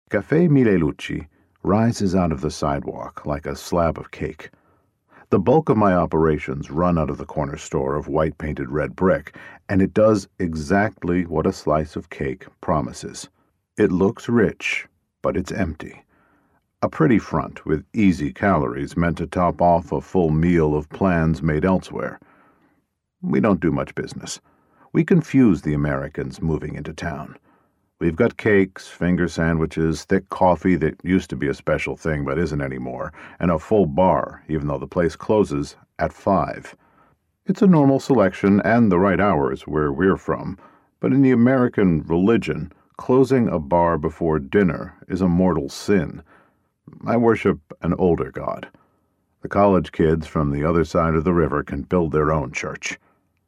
Caffè Mille Luci rises out of the sidewalk like a slab of cake. The bulk of my operations run out of the corner store of white-painted red brick, and it does exactly what a slice of cake promises. It looks rich, but it's empty. A pretty front with easy calories meant to top off a full meal of plans made elsewhere. We don't do much business. We confuse the Americans moving into town. We've got cakes, finger sandwiches, thick coffee that used to be a special thing but isn't anymore, and a full bar, even though the place closes at 5. It's a normal selection and the right hours where we're from, but in the American religion, closing a bar before dinner is a mortal sin. I worship an older god. The college kids from the other side of the river can build their own church.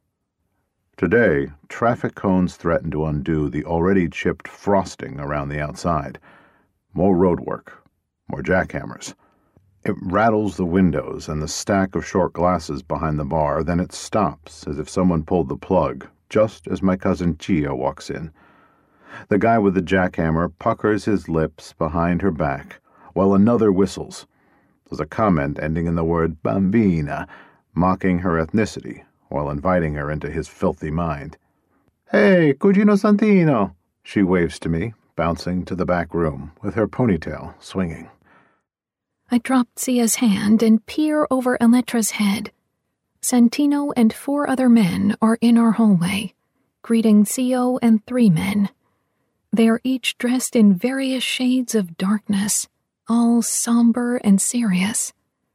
Today, traffic cones threaten to undo the already chipped frosting around the outside. More roadwork, more jackhammers. It rattles the windows and the stack of short glasses behind the bar, then it stops as if someone pulled the plug, just as my cousin Chia walks in. The guy with the jackhammer puckers his lips behind her back, while another whistles. There's a comment ending in the word bambina, mocking her ethnicity, while inviting her into his filthy mind. "Hey, Cugino Santino," she waves to me, bouncing to the back room, with her ponytail swinging. I drop Sia's hand and peer over Elettra's head. Santino and 4 other men are in our hallway, greeting Sio and 3 men. They are each dressed in various shades of darkness, all somber and serious.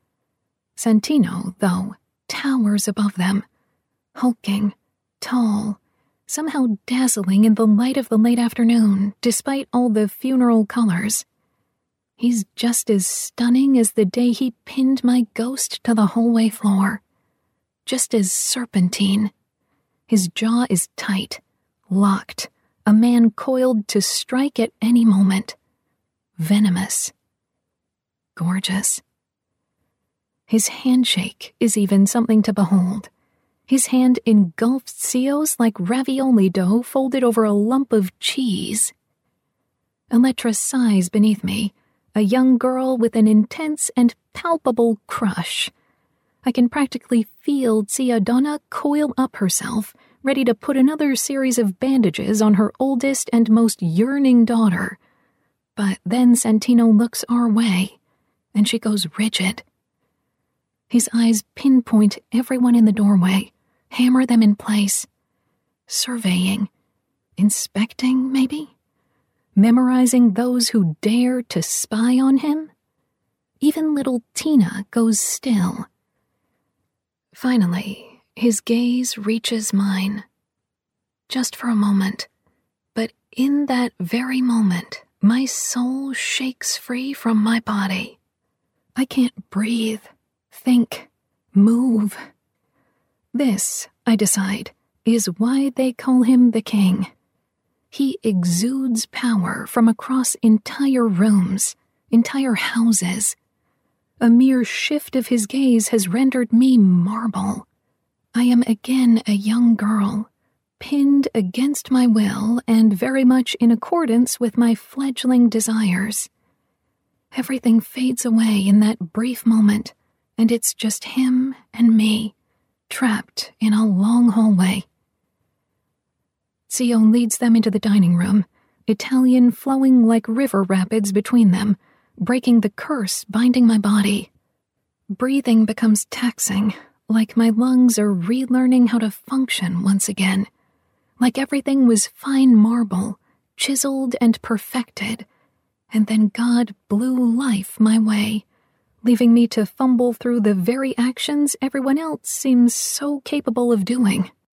Santino, though, towers above them, hulking, tall, somehow dazzling in the light of the late afternoon, despite all the funeral colors. He's just as stunning as the day he pinned my ghost to the hallway floor. Just as serpentine. His jaw is tight, locked, a man coiled to strike at any moment. Venomous. Gorgeous. His handshake is even something to behold. His hand engulfed Sio's like ravioli dough folded over a lump of cheese. Elettra sighs beneath me, a young girl with an intense and palpable crush. I can practically feel Sia Donna coil up herself, ready to put another series of bandages on her oldest and most yearning daughter. But then Santino looks our way, and she goes rigid. His eyes pinpoint everyone in the doorway, hammer them in place. Surveying. Inspecting, maybe? Memorizing those who dare to spy on him? Even little Tina goes still. Finally, his gaze reaches mine. Just for a moment. But in that very moment, my soul shakes free from my body. I can't breathe, think, move. This, I decide, is why they call him the king. He exudes power from across entire rooms, entire houses. A mere shift of his gaze has rendered me marble. I am again a young girl, pinned against my will and very much in accordance with my fledgling desires. Everything fades away in that brief moment, and it's just him and me, trapped in a long hallway. Sio leads them into the dining room, Italian flowing like river rapids between them, breaking the curse binding my body. Breathing becomes taxing, like my lungs are relearning how to function once again. Like everything was fine marble, chiseled and perfected, and then God blew life my way, leaving me to fumble through the very actions everyone else seems so capable of doing.